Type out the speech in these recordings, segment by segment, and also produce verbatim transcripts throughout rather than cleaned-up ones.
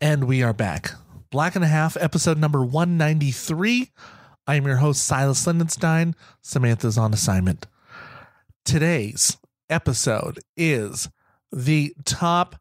And we are back. Black and a Half, episode number one ninety-three. I am your host, Silas Lindenstein. Samantha's on assignment. Today's episode is the top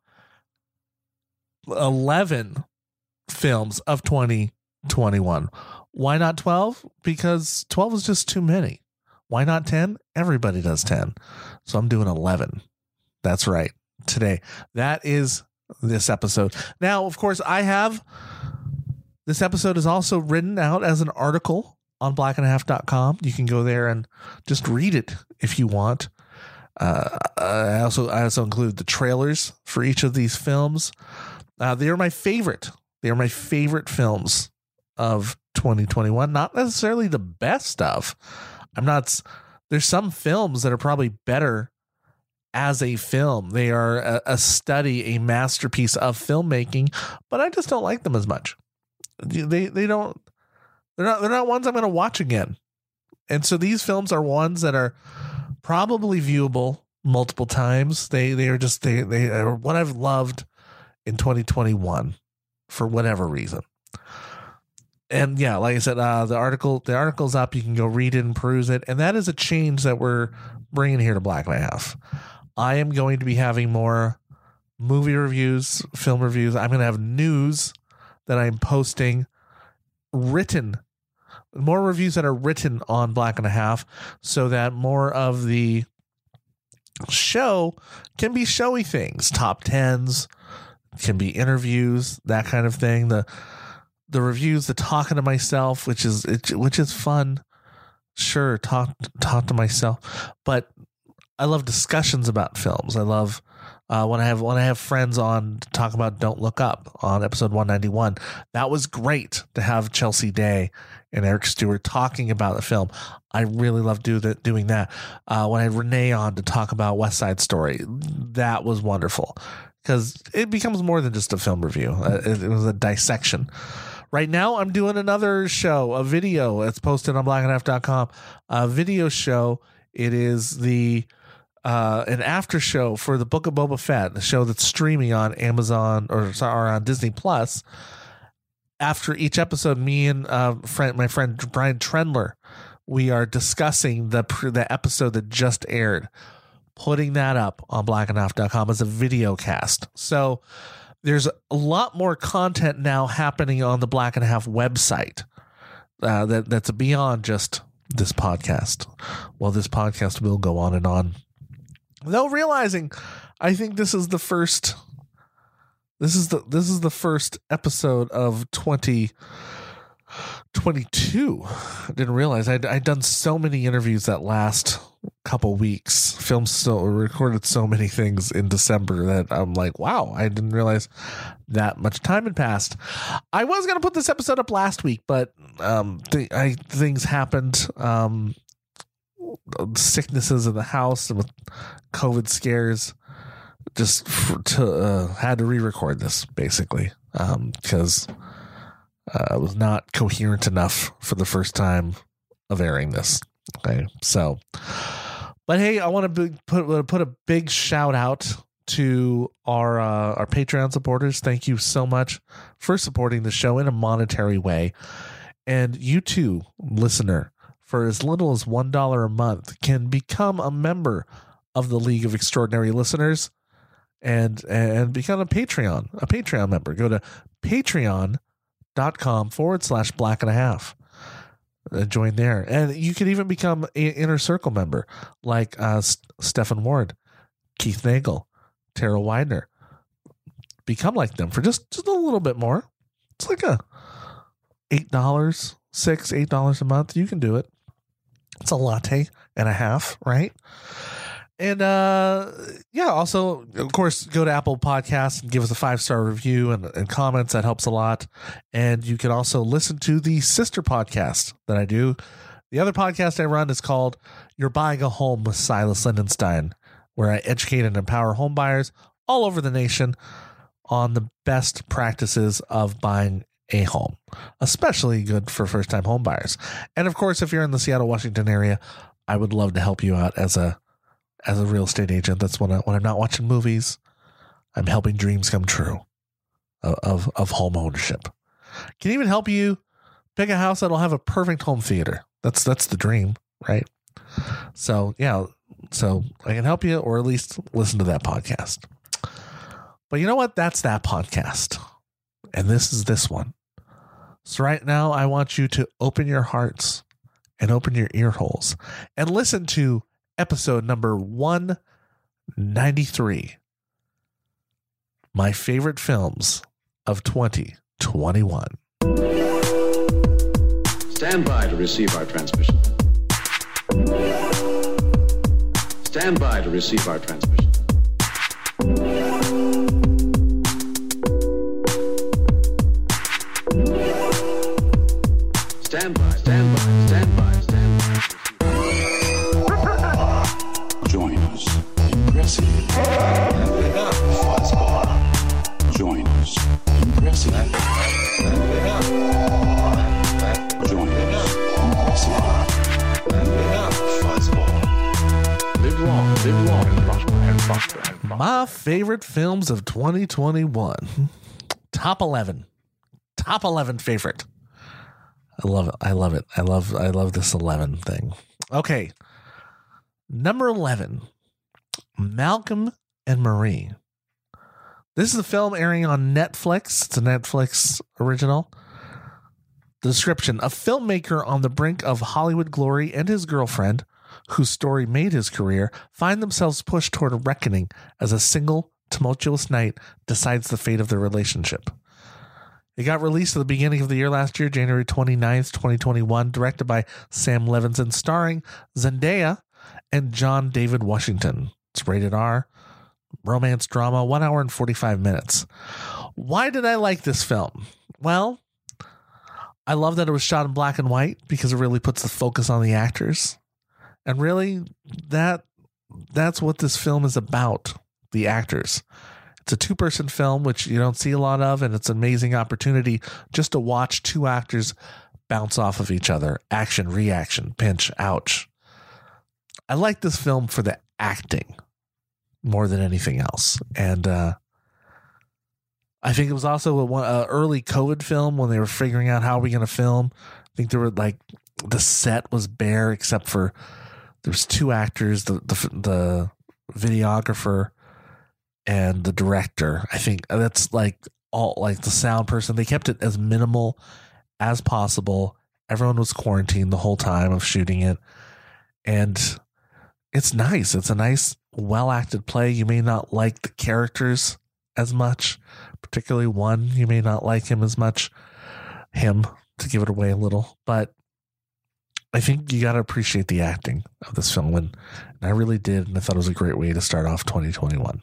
eleven films of twenty twenty-one. Why not twelve? Because twelve is just too many. Why not ten? Everybody does ten. So I'm doing eleven. That's right. Today. That is this episode. Now, of course, I have this episode is also written out as an article on black and a half dot com. You can go there and just read it if you want. Uh, I also I also include the trailers for each of these films. Uh, they are my favorite. They are my favorite films of twenty twenty-one. Not necessarily the best of. I'm not. There's some films that are probably better as a film. They are a, a study, a masterpiece of filmmaking, but I just don't like them as much. They they don't. They're not. They're not ones I'm going to watch again. And so these films are ones that are probably viewable multiple times. They they are just they they are what I've loved in twenty twenty-one for whatever reason. And yeah, like I said, uh, the article the article's up. You can go read it and peruse it. And that is a change that we're bringing here to Black and a Half. I am going to be having more movie reviews, film reviews. I'm going to have news that I'm posting written, more reviews that are written on Black and a Half, so that more of the show can be showy things, top tens, can be interviews, that kind of thing. The the reviews, the talking to myself, which is it, which is fun. Sure, talk talk to myself, but I love discussions about films. I love uh, when I have when I have friends on to talk about Don't Look Up on episode one ninety-one. That was great to have Chelsea Day and Eric Stewart talking about the film. I really love do that, doing that. Uh, when I had Renee on to talk about West Side Story, that was wonderful because it becomes more than just a film review. Uh, it, it was a dissection. Right now, I'm doing another show, a video. It's posted on black and a half dot com. A video show. It is the uh, an after show for the Book of Boba Fett, the show that's streaming on Amazon or, sorry, on Disney Plus. After each episode, me and uh, friend, my friend Brian Trendler, we are discussing the the episode that just aired, putting that up on black and a half dot com as a video cast. So there's a lot more content now happening on the Black and a Half website uh, that that's beyond just this podcast. Well, this podcast will go on and on. Though realizing, I think this is the first. This is the this is the first episode of twenty twenty-two. I didn't realize I'd, I'd done so many interviews that last couple weeks. Filmed so recorded so many things in December that I'm like, wow, I didn't realize that much time had passed. I was gonna put this episode up last week, but um, th- I, things happened. Um, sicknesses in the house and with COVID scares. Just for, to uh, had to re-record this basically because um, uh, I was not coherent enough for the first time of airing this. Okay, so, but hey, I want to put put a big shout out to our uh, our Patreon supporters. Thank you so much for supporting the show in a monetary way, and you too, listener, for as little as one dollar a month, can become a member of the League of Extraordinary Listeners. And and become a Patreon, a Patreon member. Go to patreon.com forward slash black and a half. Uh, join there. And you can even become an Inner Circle member like uh, S- Stefan Ward, Keith Nagel, Tara Widener. Become like them for just, just a little bit more. It's like a eight dollars, six dollars, eight dollars a month. You can do it. It's a latte and a half, right? And, uh, yeah, also, of course, go to Apple Podcasts and give us a five-star review and, and comments. That helps a lot. And you can also listen to the sister podcast that I do. The other podcast I run is called You're Buying a Home with Silas Lindenstein, where I educate and empower home buyers all over the nation on the best practices of buying a home, especially good for first-time home buyers. And, of course, if you're in the Seattle, Washington area, I would love to help you out as a As a real estate agent. That's when, I, when I'm not watching movies, I'm helping dreams come true. of, of home ownership. Can even help you pick a house that'll have a perfect home theater. That's that's the dream, right? So yeah, so I can help you, or at least listen to that podcast. But you know what? That's that podcast. And this is this one. So right now I want you to open your hearts and open your ear holes and listen to episode number one ninety-three. My favorite films of twenty twenty-one. Stand by to receive our transmission. Stand by to receive our transmission. Stand by, stand by, stand by, stand by. Join us. Impressive. Fuzzball. Join us. Impressive. Join us. Impressive. Fuzzball. Live long, live long and prosper and prosper and prosper. My favorite films of twenty twenty-one. Top eleven. Top eleven favorite. I love it. I love it. I love I love this eleven thing. Okay. Number eleven. Malcolm and Marie. This is a film airing on Netflix. It's a Netflix original. The description: a filmmaker on the brink of Hollywood glory and his girlfriend, whose story made his career, find themselves pushed toward a reckoning as a single, tumultuous night decides the fate of their relationship. It got released at the beginning of the year last year, January twenty-ninth, twenty twenty-one, directed by Sam Levinson, starring Zendaya and John David Washington. It's rated R, romance drama, one hour and forty-five minutes. Why did I like this film? Well, I love that it was shot in black and white because it really puts the focus on the actors. And really, that that's what this film is about, the actors. It's a two-person film, which you don't see a lot of, and it's an amazing opportunity just to watch two actors bounce off of each other. Action, reaction, pinch, ouch. I like this film for the acting more than anything else. And uh, I think it was also an early COVID film when they were figuring out how are we going to film. I think there were like, the set was bare except for there was two actors, the the, the videographer and the director. I think that's like all, like the sound person. They kept it as minimal as possible. Everyone was quarantined the whole time of shooting it. And it's nice. It's a nice, well acted play. You may not like the characters as much, particularly one. You may not like him as much, him, to give it away a little, but I think you got to appreciate the acting of this film. And, and I really did. And I thought it was a great way to start off twenty twenty-one.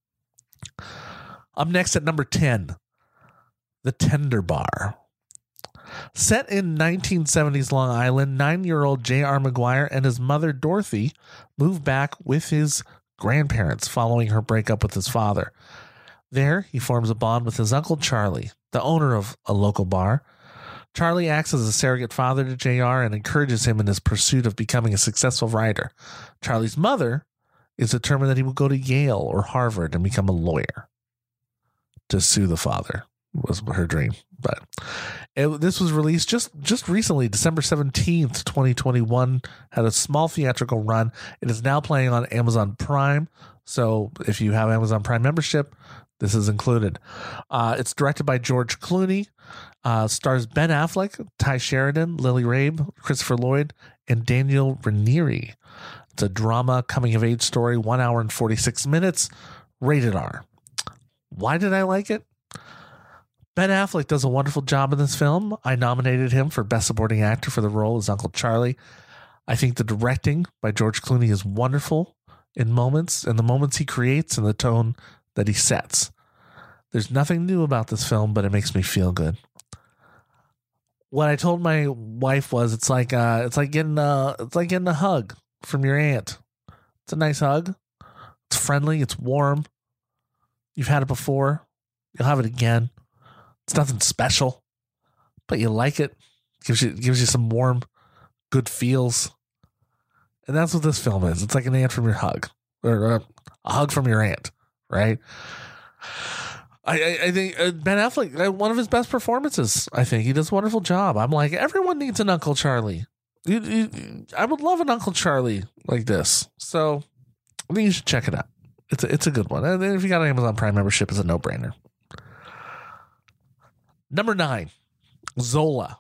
Up next at number ten, The Tender Bar. Set in nineteen seventies Long Island, nine-year-old J R. McGuire and his mother, Dorothy, move back with his grandparents following her breakup with his father. There, he forms a bond with his uncle, Charlie, the owner of a local bar. Charlie acts as a surrogate father to J R and encourages him in his pursuit of becoming a successful writer. Charlie's mother is determined that he will go to Yale or Harvard and become a lawyer to sue the father, was her dream. But it, this was released just, just recently, December seventeenth, twenty twenty-one, had a small theatrical run. It is now playing on Amazon Prime. So if you have Amazon Prime membership, this is included. Uh, it's directed by George Clooney, uh, stars Ben Affleck, Ty Sheridan, Lily Rabe, Christopher Lloyd, and Daniel Ranieri. It's a drama coming-of-age story, one hour and forty-six minutes, rated R. Why did I like it? Ben Affleck does a wonderful job in this film. I nominated him for Best Supporting Actor for the role as Uncle Charlie. I think the directing by George Clooney is wonderful in moments, and the moments he creates and the tone that he sets. There's nothing new about this film, but it makes me feel good. What I told my wife was, it's like uh, it's like getting a, it's like getting a hug from your aunt. It's a nice hug. It's friendly. It's warm. You've had it before. You'll have it again. It's nothing special, but you like it. Gives you gives you some warm, good feels. And that's what this film is. It's like an aunt from your hug, or a hug from your aunt, right? I, I, I think uh, Ben Affleck, uh, one of his best performances. I think he does a wonderful job. I'm like, everyone needs an Uncle Charlie. You, you, I would love an Uncle Charlie like this. So I think you should check it out. It's a, it's a good one. And if you got an Amazon Prime membership, it's a no-brainer. Number nine, Zola.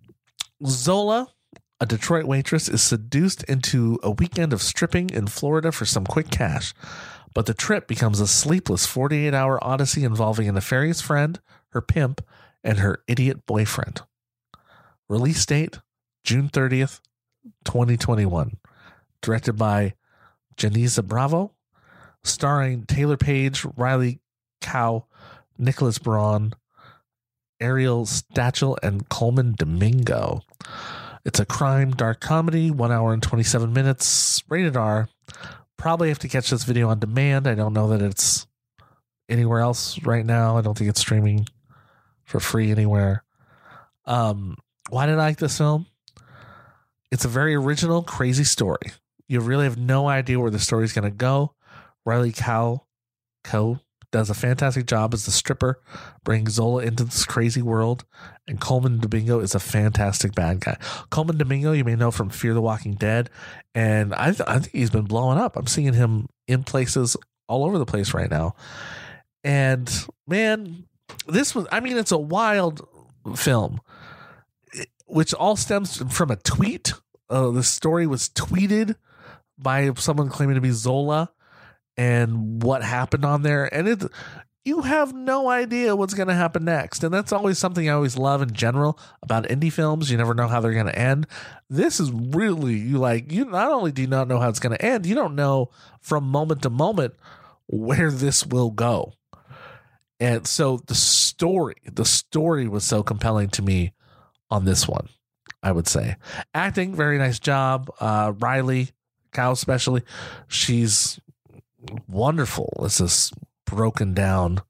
Zola, a Detroit waitress, is seduced into a weekend of stripping in Florida for some quick cash. But the trip becomes a sleepless forty-eight hour odyssey involving a nefarious friend, her pimp, and her idiot boyfriend. Release date, June thirtieth, twenty twenty-one. Directed by Janisa Bravo. Starring Taylor Page, Riley Cow, Nicholas Braun, Ariel Stachel, and Coleman Domingo. It's a crime dark comedy, one hour and twenty-seven minutes, rated R. Probably have to catch this video on demand. I don't know that it's anywhere else right now. I don't think it's streaming for free anywhere. Um, why did I like this film? It's a very original, crazy story. You really have no idea where the story is going to go. Riley Cow, Co does a fantastic job as the stripper, bringing Zola into this crazy world. And Coleman Domingo is a fantastic bad guy. Coleman Domingo, you may know from Fear the Walking Dead. And I, th- I think he's been blowing up. I'm seeing him in places all over the place right now. And man, this was, I mean, it's a wild film, which all stems from a tweet. Uh, the story was tweeted by someone claiming to be Zola. And what happened on there, and it, you have no idea what's going to happen next, and that's always something I always love in general about indie films. You never know how they're going to end. This is really, you like, you not only do you not know how it's going to end, you don't know from moment to moment where this will go. And so the story, the story was so compelling to me on this one. I would say acting, very nice job. Uh, Riley Cow, especially, she's wonderful. It's this broken down,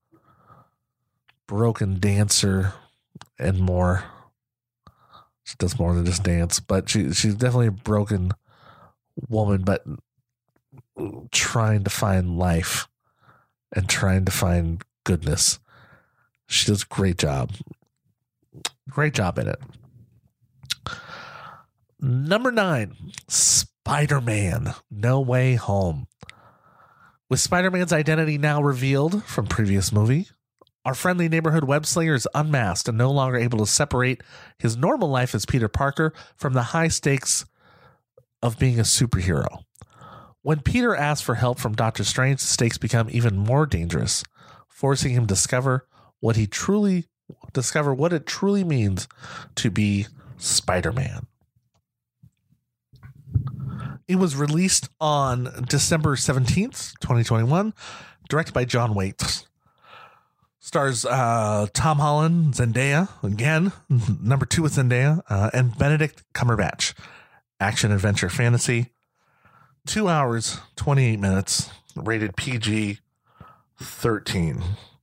broken dancer and more. She does more than just dance, but she she's definitely a broken woman, but trying to find life and trying to find goodness. She does a great job. Great job in it. Number nine, Spider-Man: No Way Home. With Spider-Man's identity now revealed from previous movie, our friendly neighborhood web slinger is unmasked and no longer able to separate his normal life as Peter Parker from the high stakes of being a superhero. When Peter asks for help from Doctor Strange, the stakes become even more dangerous, forcing him to discover what he truly discover what it truly means to be Spider-Man. It was released on December seventeenth, twenty twenty-one, directed by John Waits. Stars uh, Tom Holland, Zendaya, again, number two with Zendaya, uh, and Benedict Cumberbatch. Action, adventure, fantasy. Two hours, twenty-eight minutes, rated P G thirteen.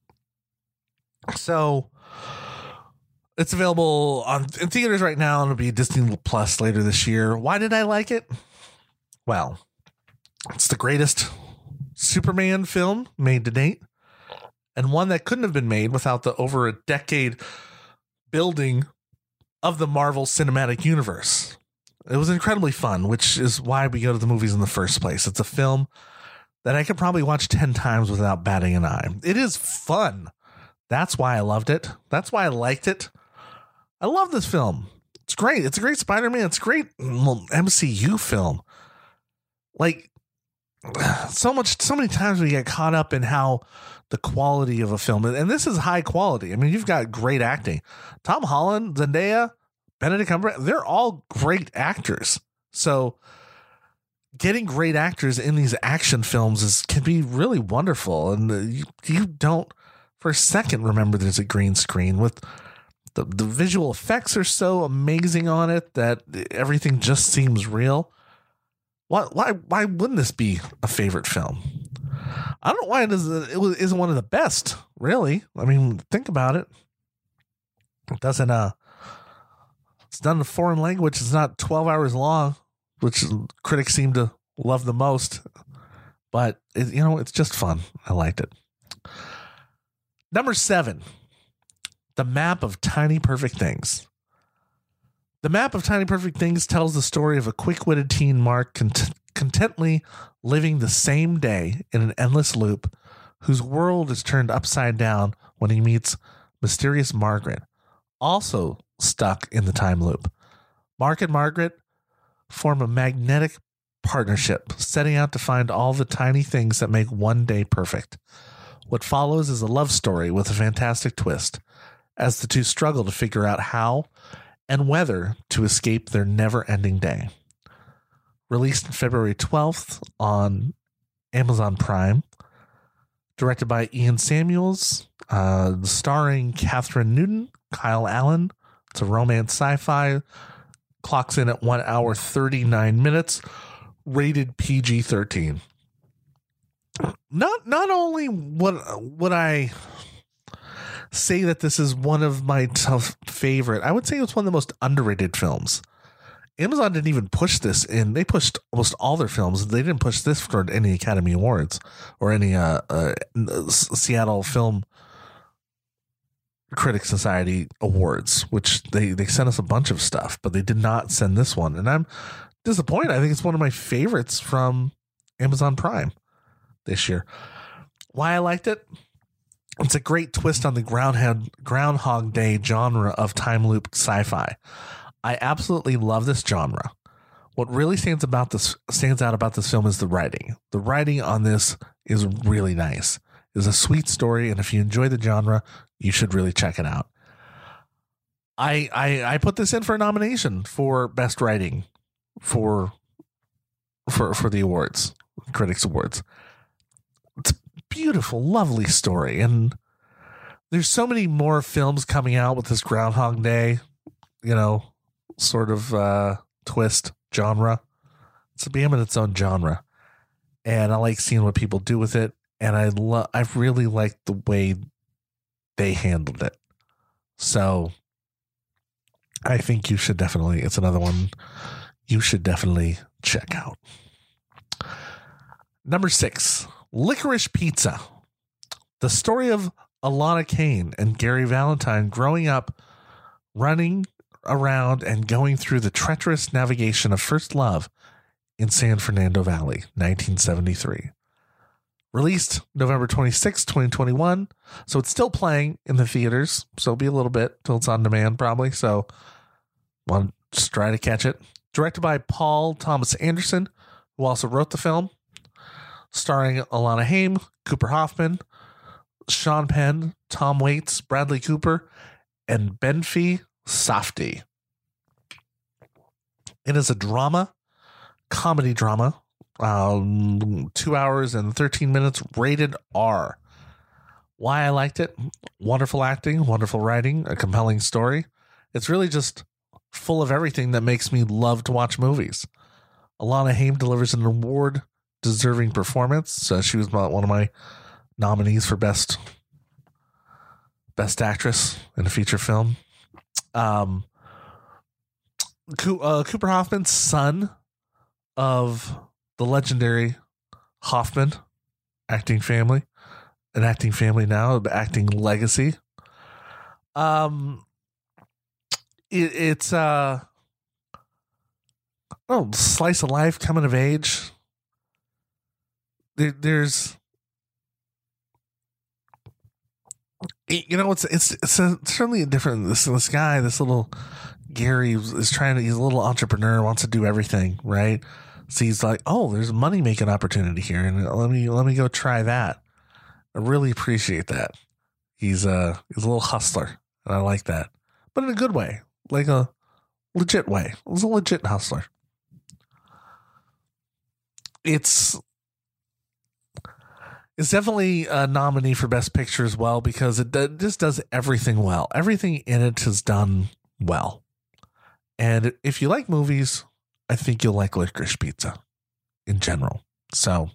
So it's available on in theaters right now, and it'll be Disney Plus later this year. Why did I like it? Well, it's the greatest Superman film made to date, and one that couldn't have been made without the over a decade building of the Marvel Cinematic Universe. It was incredibly fun, which is why we go to the movies in the first place. It's a film that I could probably watch ten times without batting an eye. It is fun. That's why I loved it. That's why I liked it. I love this film. It's great. It's a great Spider-Man. It's a great M C U film. Like, so much, so many times we get caught up in how the quality of a film, and this is high quality. I mean, you've got great acting. Tom Holland, Zendaya, Benedict Cumberbatch, they're all great actors. So getting great actors in these action films is can be really wonderful. And you, you don't for a second remember there's a green screen. With the, the visual effects are so amazing on it that everything just seems real. Why, why, why wouldn't this be a favorite film? I don't know why it isn't, it isn't one of the best, really. I mean, think about it. It doesn't, uh, it's done in a foreign language. It's not twelve hours long, which critics seem to love the most. But, it, you know, it's just fun. I liked it. Number seven, The Map of Tiny Perfect Things. The Map of Tiny Perfect Things tells the story of a quick-witted teen Mark cont- contently living the same day in an endless loop, whose world is turned upside down when he meets mysterious Margaret, also stuck in the time loop. Mark and Margaret form a magnetic partnership, setting out to find all the tiny things that make one day perfect. What follows is a love story with a fantastic twist, as the two struggle to figure out how and whether to escape their never-ending day. Released February twelfth on Amazon Prime. Directed by Ian Samuels, uh, starring Catherine Newton, Kyle Allen. It's a romance sci-fi. Clocks in at one hour, thirty-nine minutes. Rated P G thirteen. Not not only would, would I say that this is one of my tough favorite, I would say it's one of the most underrated films. Amazon didn't even push this in. They pushed almost all their films. They didn't push this for any Academy Awards or any uh, uh, Seattle Film Critics Society Awards, which they, they sent us a bunch of stuff, but they did not send this one. And I'm disappointed. I think it's one of my favorites from Amazon Prime this year. Why I liked it? It's a great twist on the Groundhog, Groundhog Day genre of time loop sci-fi. I absolutely love this genre. What really stands about this stands out about this film is the writing. The writing on this is really nice. It's a sweet story, and if you enjoy the genre, you should really check it out. I I, I put this in for a nomination for best writing for for for the awards, Critics Awards. It's a beautiful, lovely story, and there's so many more films coming out with this Groundhog Day, you know, sort of uh, twist genre. It's becoming its own genre, and I like seeing what people do with it. And I love, I really like the way they handled it. So I think you should definitely, it's another one you should definitely check out. Number six, Licorice Pizza. The story of Alana Kane and Gary Valentine growing up, running around and going through the treacherous navigation of first love in San Fernando Valley, nineteen seventy-three. Released November twenty-sixth, twenty twenty-one. So it's still playing in the theaters. So it'll be a little bit till it's on demand probably. So want to just try to catch it. Directed by Paul Thomas Anderson, who also wrote the film. Starring Alana Haim, Cooper Hoffman, Sean Penn, Tom Waits, Bradley Cooper, and Benfi Safdie. It is a drama, comedy drama. Um, two hours and thirteen minutes, rated R. Why I liked it? Wonderful acting, wonderful writing, a compelling story. It's really just full of everything that makes me love to watch movies. Alana Haim delivers an award-deserving performance. So she was one of my nominees for best best actress in a feature film. Um, Co- uh, Cooper Hoffman, son of the legendary Hoffman acting family, an acting family now, acting legacy. Um, it, it's uh, oh, slice of life, coming of age. There, there's, you know, it's it's it's a, certainly a different. This this guy, this little Gary is trying to. He's a little entrepreneur, wants to do everything right. So he's like, oh, there's a money making opportunity here, and let me let me go try that. I really appreciate that. He's a he's a little hustler, and I like that, but in a good way, like a legit way. He's a legit hustler. It's it's definitely a nominee for Best Picture as well because it do, just does everything well. Everything in it is done well, and if you like movies, I think you'll like Licorice Pizza in general. So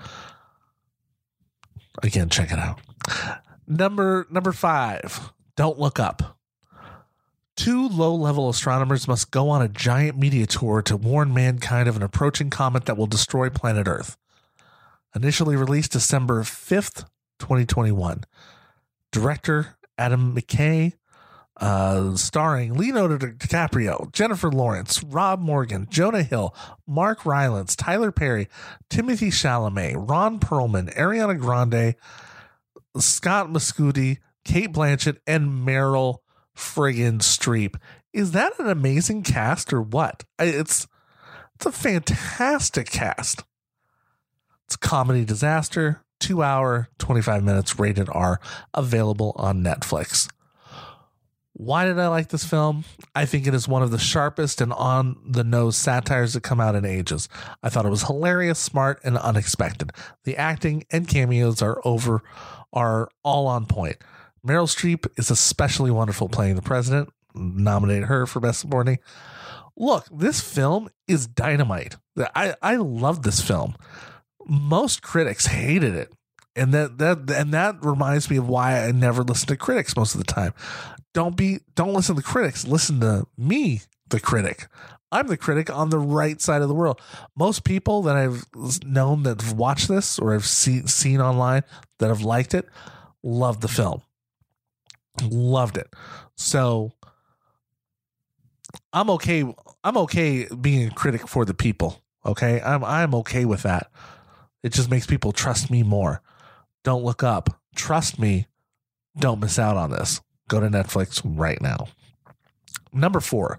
again, check it out. Number number five, Don't Look Up. Two low-level astronomers must go on a giant media tour to warn mankind of an approaching comet that will destroy planet Earth. Initially released December fifth, twenty twenty-one. Director Adam McKay. Uh, starring Leonardo DiCaprio, Jennifer Lawrence, Rob Morgan, Jonah Hill, Mark Rylance, Tyler Perry, Timothy Chalamet, Ron Perlman, Ariana Grande, Scott Mescudi, Kate Blanchett, and Meryl friggin' Streep. Is that an amazing cast or what? It's it's a fantastic cast. It's a comedy disaster, two hour, twenty-five minutes, rated R, available on Netflix. Why did I like this film? I think it is one of the sharpest and on-the-nose satires that come out in ages. I thought it was hilarious, smart, and unexpected. The acting and cameos are over, are all on point. Meryl Streep is especially wonderful playing the president. Nominated her for Best Supporting. Look, this film is dynamite. I, I love this film. Most critics hated it. And that, that and that reminds me of why I never listen to critics most of the time. Don't be don't listen to critics. Listen to me, the critic. I'm the critic on the right side of the world. Most people that I've known that have watched this or have seen seen online that have liked it, loved the film. Loved it. So I'm okay. I'm okay being a critic for the people. Okay. I'm I'm okay with that. It just makes people trust me more. Don't look up. Trust me. Don't miss out on this. Go to Netflix right now. Number four,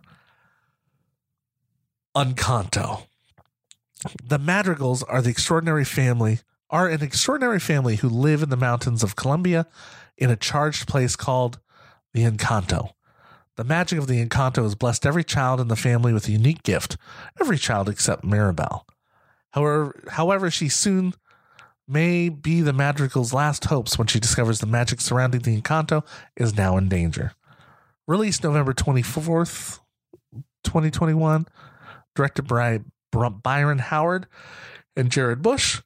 Encanto. The Madrigals are the extraordinary family, are an extraordinary family who live in the mountains of Colombia in a charged place called the Encanto. The magic of the Encanto has blessed every child in the family with a unique gift. Every child except Mirabel. However, however, she soon may be the Madrigal's last hopes when she discovers the magic surrounding the Encanto is now in danger. Released November twenty-fourth, twenty twenty-one. Directed by Byron Howard and Jared Bush.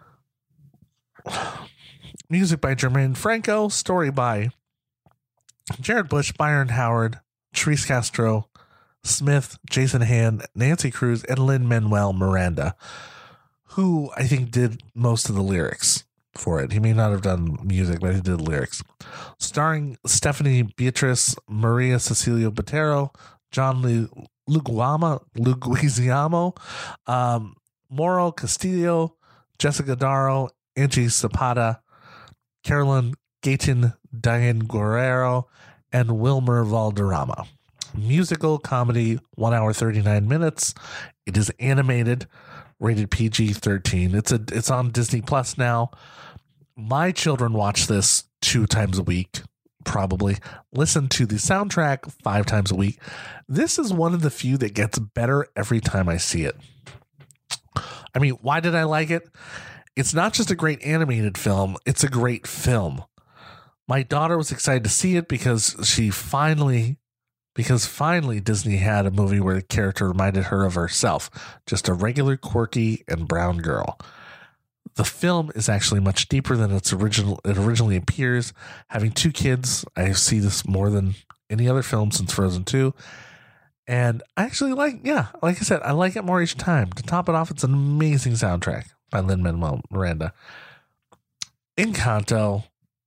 Music by Jermaine Franco. Story by Jared Bush, Byron Howard, Therese Castro, Smith, Jason Hand, Nancy Cruz, and Lin-Manuel Miranda, who I think did most of the lyrics for it. He may not have done music, but he did lyrics. Starring Stephanie Beatrice, Maria Cecilia Botero, John Lu- Luguama, Luguizamo, um, Mauro Castillo, Jessica Darrow, Angie Zapata, Carolyn Gayton, Diane Guerrero, and Wilmer Valderrama. Musical comedy, one hour, thirty-nine minutes. It is animated, rated P G thirteen. It's a it's on Disney Plus now. My children watch this two times a week, probably. Listen to the soundtrack five times a week. This is one of the few that gets better every time I see it. I mean, why did I like it? It's not just a great animated film, it's a great film. My daughter was excited to see it because she finally, because finally Disney had a movie where the character reminded her of herself, just a regular, quirky, and brown girl. The film is actually much deeper than its original. It originally appears. Having two kids, I see this more than any other film since Frozen two. And I actually like, yeah, like I said, I like it more each time. To top it off, it's an amazing soundtrack by Lin-Manuel Miranda. Encanto.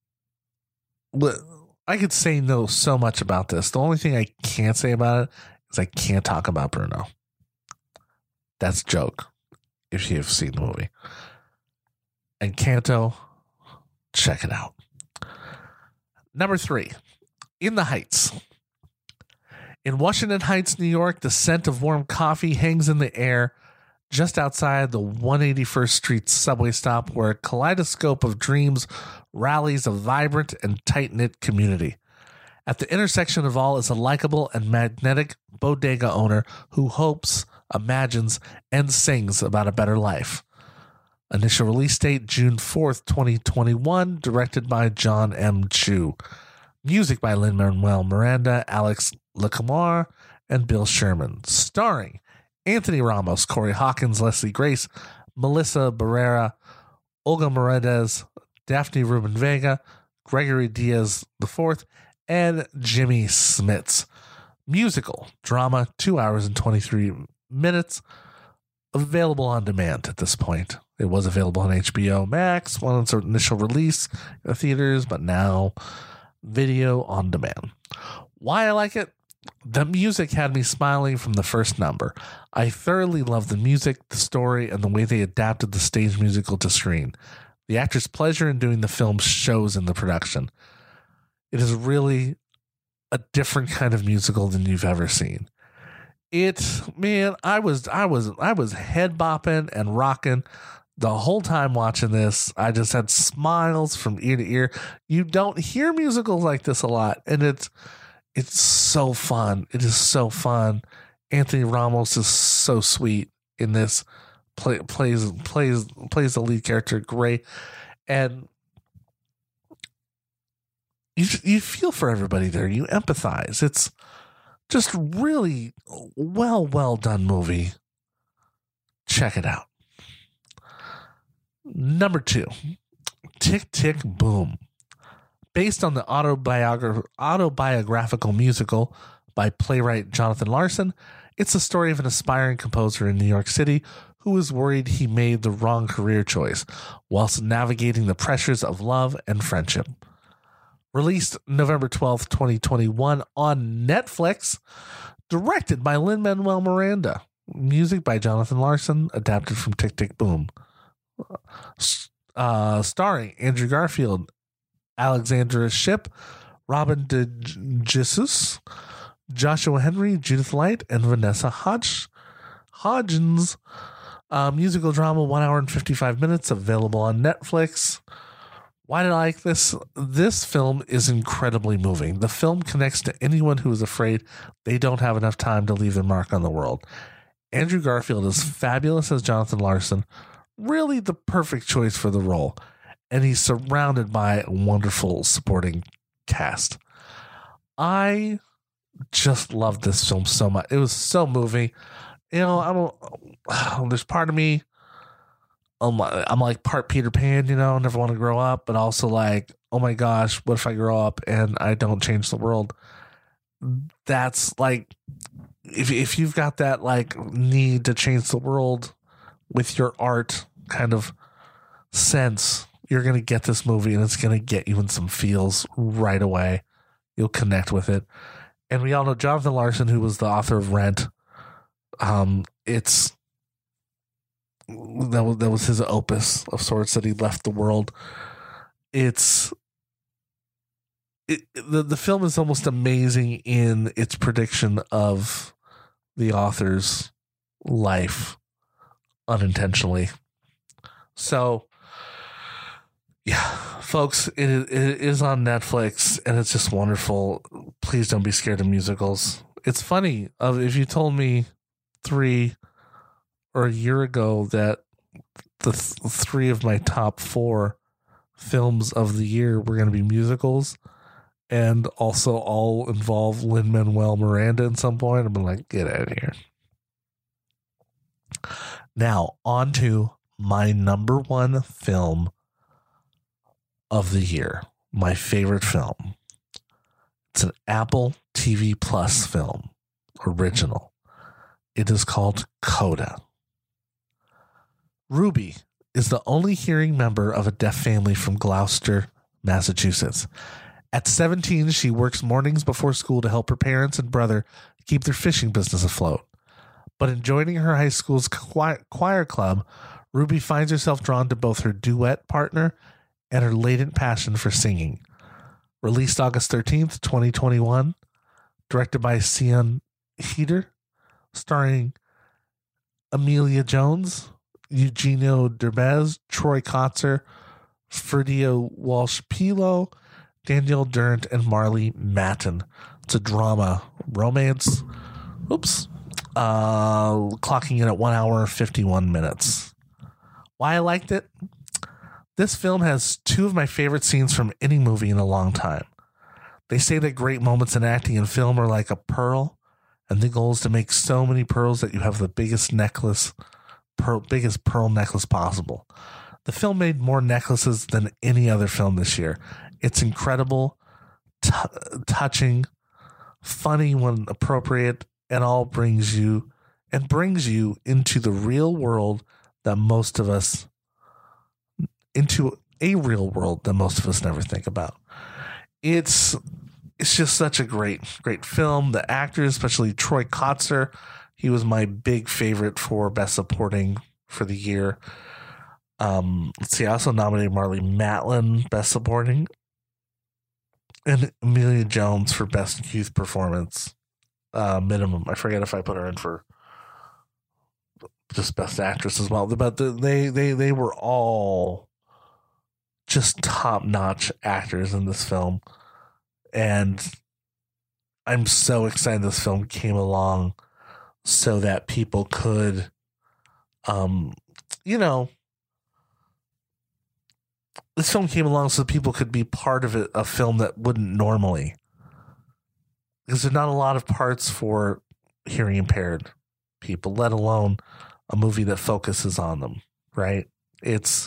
I could say no so much about this. The only thing I can't say about it is I can't talk about Bruno. That's a joke if you have seen the movie. Encanto, check it out. Number three, In the Heights. In Washington Heights, New York, the scent of warm coffee hangs in the air just outside the one hundred eighty-first Street subway stop, where a kaleidoscope of dreams rallies a vibrant and tight-knit community. At the intersection of all is a likable and magnetic bodega owner who hopes, imagines, and sings about a better life. Initial release date, June fourth, twenty twenty-one, directed by John M. Chu. Music by Lin-Manuel Miranda, Alex Lecomar, and Bill Sherman. Starring Anthony Ramos, Corey Hawkins, Leslie Grace, Melissa Barrera, Olga Moredes, Daphne Rubin Vega, Gregory Diaz the fourth, and Jimmy Smits. Musical, drama, two hours and twenty-three minutes. Available on demand at this point. It was available on H B O Max, on its initial release in the theaters, but now video on demand. Why I like it? The music had me smiling from the first number. I thoroughly loved the music, the story, and the way they adapted the stage musical to screen. The actor's pleasure in doing the film shows in the production. It is really a different kind of musical than you've ever seen. It, man, I was, I was, I was head bopping and rocking the whole time watching this. I just had smiles from ear to ear. You don't hear musicals like this a lot, and it's, it's so fun. It is so fun. Anthony Ramos is so sweet in this. Play, plays plays plays the lead character great, and you you feel for everybody there. You empathize. It's just really well well done movie. Check it out. Number two, Tick, Tick, Boom. Based on the autobiogra- autobiographical musical by playwright Jonathan Larson, it's the story of an aspiring composer in New York City who was worried he made the wrong career choice whilst navigating the pressures of love and friendship. Released November twelfth, twenty twenty-one on Netflix, directed by Lin-Manuel Miranda, music by Jonathan Larson, adapted from Tick, Tick, Boom. Uh, starring Andrew Garfield, Alexandra Shipp, Robin DeJesus, Joshua Henry, Judith Light, and Vanessa Hodge, Hodgins. Uh, musical drama, one hour and fifty-five minutes, available on Netflix. Why did I like this? This film is incredibly moving. The film connects to anyone who is afraid they don't have enough time to leave their mark on the world. Andrew Garfield is fabulous as Jonathan Larson, really the perfect choice for the role, and he's surrounded by a wonderful supporting cast. I just loved this film so much. It was so moving. You know, I don't, there's part of me, I'm like, I'm like part Peter Pan, you know, never want to grow up, but also like, oh my gosh, what if I grow up and I don't change the world? That's like, if if you've got that like need to change the world with your art kind of sense, you're going to get this movie and it's going to get you in some feels right away. You'll connect with it. And we all know Jonathan Larson, who was the author of Rent. Um, it's that was that was his opus of sorts that he left the world. It's it, the the film is almost amazing in its prediction of the author's life unintentionally. So, yeah, folks, it, it is on Netflix and it's just wonderful. Please don't be scared of musicals. It's funny. Uh, if you told me three or a year ago that the th- three of my top four films of the year were going to be musicals and also all involve Lin-Manuel Miranda at some point, I've been like, get out of here. Now, on to my number one film of the year, my favorite film. It's an Apple T V Plus film, original. It is called Coda. Ruby is the only hearing member of a deaf family from Gloucester, Massachusetts. At seventeen, she works mornings before school to help her parents and brother keep their fishing business afloat. But in joining her high school's choir club, Ruby finds herself drawn to both her duet partner and her latent passion for singing. Released August thirteenth, twenty twenty-one, directed by Sian Heder, starring Amelia Jones, Eugenio Derbez, Troy Kotzer, Ferdio Walsh-Pilo, Danielle Durant, and Marley Matten. It's a drama, romance. Oops. Uh, clocking in at one hour, fifty-one minutes. Why I liked it? This film has two of my favorite scenes from any movie in a long time. They say that great moments in acting and film are like a pearl, and the goal is to make so many pearls that you have the biggest necklace, pearl, biggest pearl necklace possible. The film made more necklaces than any other film this year. It's incredible, t- touching, funny when appropriate, and all brings you and brings you into the real world that most of us into a real world that most of us never think about. it's it's just such a great great film. The actors, especially Troy Kotsur, he was my big favorite for Best Supporting for the year. Um, let's see, I also nominated Marlee Matlin, Best Supporting, and Emilia Jones for Best Youth Performance, uh, minimum. I forget if I put her in for just Best Actress as well. But the, they they they were all just top notch actors in this film, and I'm so excited this film came along so that people could, um, you know. This film came along so people could be part of it, a film that wouldn't normally. Because there's not a lot of parts for hearing impaired people, let alone a movie that focuses on them, right? It's,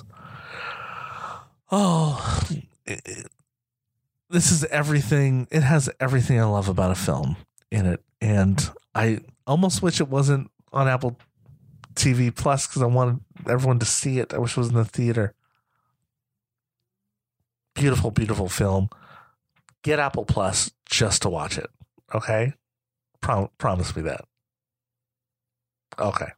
oh, it, it, this is everything. It has everything I love about a film in it. And I almost wish it wasn't on Apple T V Plus because I wanted everyone to see it. I wish it was in the theater. Beautiful, beautiful film. Get Apple Plus just to watch it. Okay? Prom- promise me that. Okay.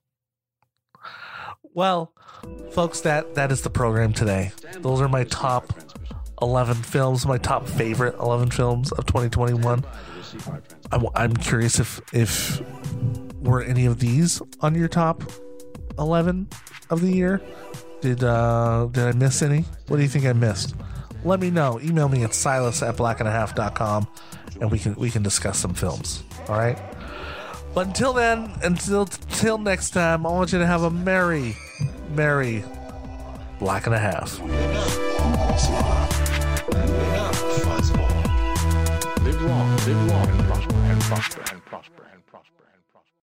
Well, folks, that, that is the program today. Those are my top eleven films, my top favorite eleven films of twenty twenty-one. I'm, I'm curious if, if were any of these on your top eleven of the year? Did, uh, did I miss any? What do you think I missed? Let me know. Email me at silas at black and a half dot com and we can we can discuss some films. All right. But until then, until until next time, I want you to have a merry, merry black and a half. Live long, live long, and prosper, and prosper, and prosper, and prosper, and prosper.